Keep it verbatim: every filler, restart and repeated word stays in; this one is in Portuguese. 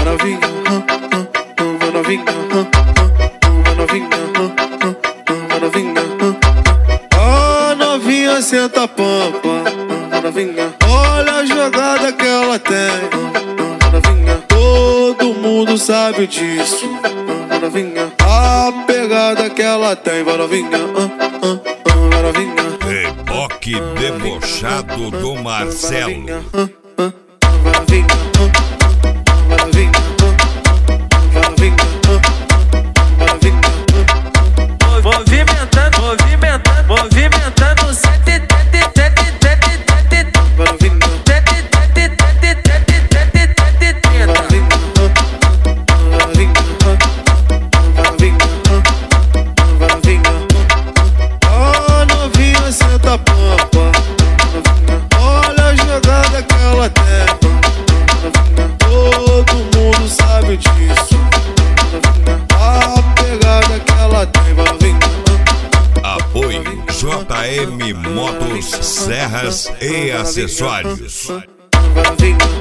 novinha, vai novinha, vai novinha, vai novinha. A novinha senta a pampa, vai novinha. Olha a jogada que ela tem, vai novinha. Todo mundo sabe disso, vai novinha. A pegada que ela tem, vai novinha, vai novinha. Reboque debochado do Marcelo. Movimentando, movimentando, movimentando o sete, sete, sete, sete, sete, a novinha senta a pampa, olha a jogada que ela tem, todo mundo sabe disso, a pegada que ela tem, vai novinha. Apoio J M Motos, Serras e Acessórios. Vai novinha.